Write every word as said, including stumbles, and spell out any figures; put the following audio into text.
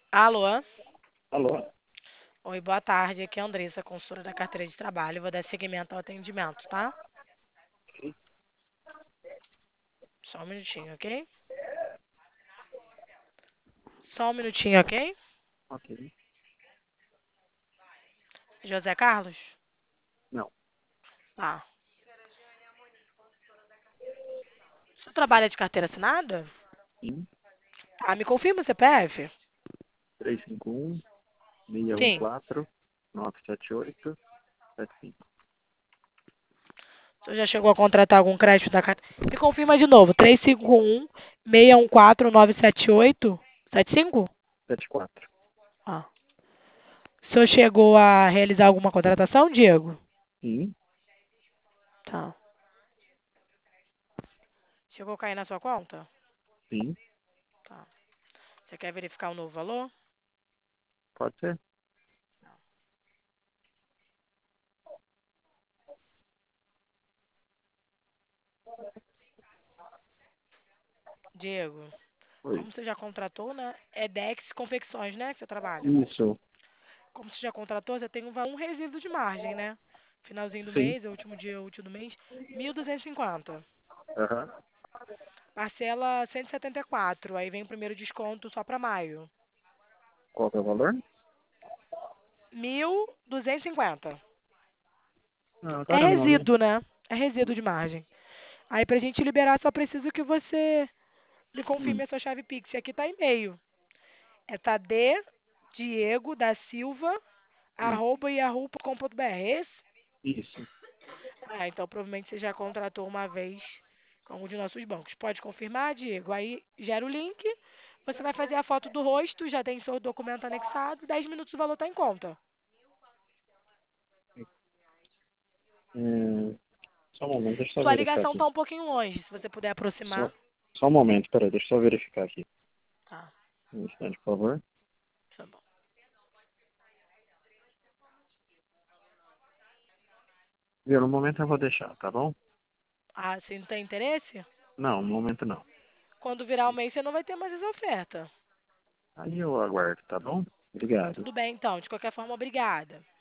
Alô? Alô? Oi, boa tarde. Aqui é a Andressa, consultora da carteira de trabalho. Vou dar seguimento ao atendimento, tá? Só um minutinho, ok? Só um minutinho, ok? Ok. José Carlos? Não. Tá. Você trabalha de carteira assinada? Sim. Tá, me confirma o C P F? três cinco um, seis um Sim. quatro, nove sete oito, sete cinco. Você já chegou a contratar algum crédito da carteira? Me confirma de novo. três cinco um, seis um quatro, nove sete oito, sete cinco? sete quatro. Ah. O senhor chegou a realizar alguma contratação, Diego? Sim. Tá. Chegou a cair na sua conta? Sim. Tá. Você quer verificar o novo valor? Pode ser? Diego, Oi. como você já contratou, né? É Dex Confecções, né? Que você trabalha. Isso. Como você já contratou, você tem um, va- um resíduo de margem, né? Finalzinho do Sim. mês, é o último dia útil do mês, mil duzentos e cinquenta. Aham. Parcela cento e setenta e quatro. Aí vem o primeiro desconto só para maio. Qual que é o valor? Mil duzentos e cinquenta. Ah, É agora no momento. resíduo, né? É resíduo de margem. Aí pra gente liberar, só preciso que você me Hum. confirme a sua chave Pix. Aqui tá e-mail. É Tadê Diego da Silva Hum. arroba yahoo ponto com ponto br. É esse? Isso. Ah, então provavelmente você já contratou uma vez com algum de nossos bancos. Pode confirmar, Diego? Aí gera o link, você vai fazer a foto do rosto, já tem seu documento anexado, dez minutos o valor está em conta. Hum, só um momento, deixa eu só Sua verificar ligação aqui. está um pouquinho longe, se você puder aproximar. Só, só um momento, peraí, deixa eu só verificar aqui. Tá, Um instante, por favor. tá bom. Viu, no momento eu vou deixar, tá bom? Ah, se não tem interesse? Não, no momento não. Quando virar o mês você não vai ter mais essa oferta. Aí eu aguardo, tá bom? Obrigado. Tudo bem então, de qualquer forma, obrigada.